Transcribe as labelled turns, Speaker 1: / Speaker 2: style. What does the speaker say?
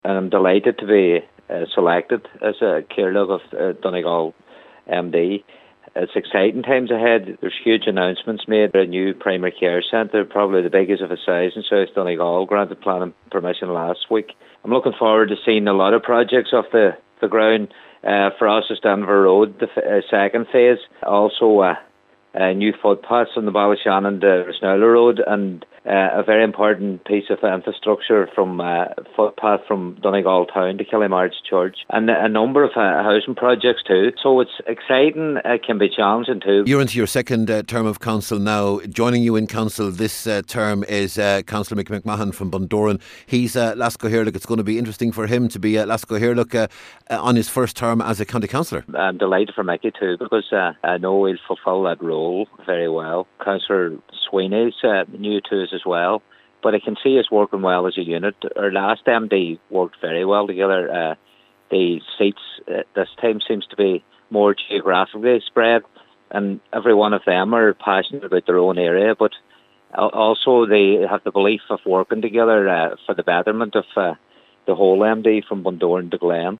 Speaker 1: and I'm delighted to be selected as a Kirloch of Donegal MD. It's exciting times ahead. There's huge announcements made. A new primary care centre, probably the biggest of its size in South Donegal, granted planning permission last week. I'm looking forward to seeing a lot of projects off the ground. For us, it's Denver Road, the second phase. Also, new footpaths on the Ballyshannon to Resnowler Road, and a very important piece of infrastructure from footpath from Donegal Town to Killymarge Church, and a number of housing projects too. So it's exciting. It can be challenging too.
Speaker 2: You're into your second term of council now. Joining you in council this term is Councillor Mick McMahon from Bundoran. He's Lasco Hirlock. It's going to be interesting for him to be Lasco Hirlock on his first term as a county councillor.
Speaker 1: I'm delighted for Mickey too, because I know he'll fulfil that role very well. Councillor Sweeney's new to us as well, but I can see us working well as a unit. Our last MD worked very well together. The seats this time seems to be more geographically spread, and every one of them are passionate about their own area, but also they have the belief of working together for the betterment of the whole MD from Bundoran to Glen.